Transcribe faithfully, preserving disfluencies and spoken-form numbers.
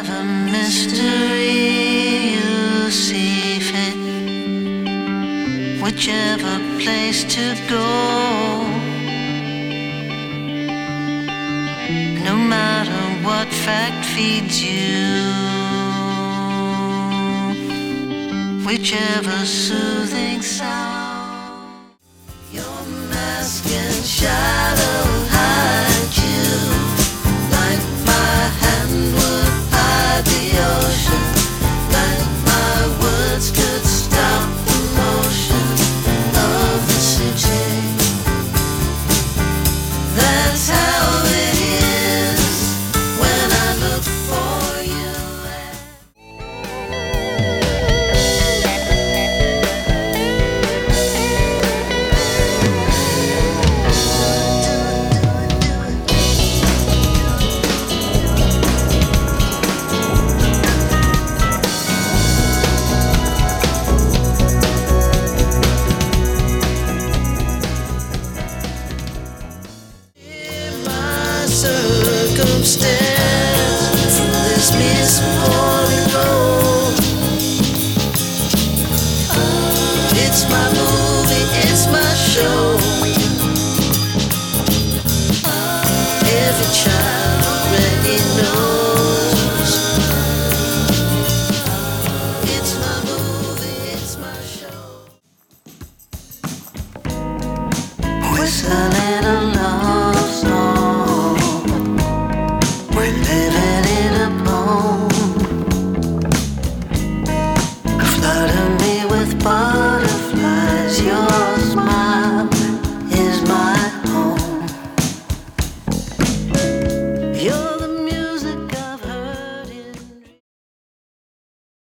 Whatever mystery you see fit, whichever place to go, no matter what fact feeds you, whichever soothing sound, your mask and shadow hide you, like my hand would hide the ocean, like my words could stop the motion of the city. That's how it is when I look for you. Circumstance from this misborn gold. It's my movie, it's my show. Every child already knows. It's my movie, it's my show. Whistling a love song, we're living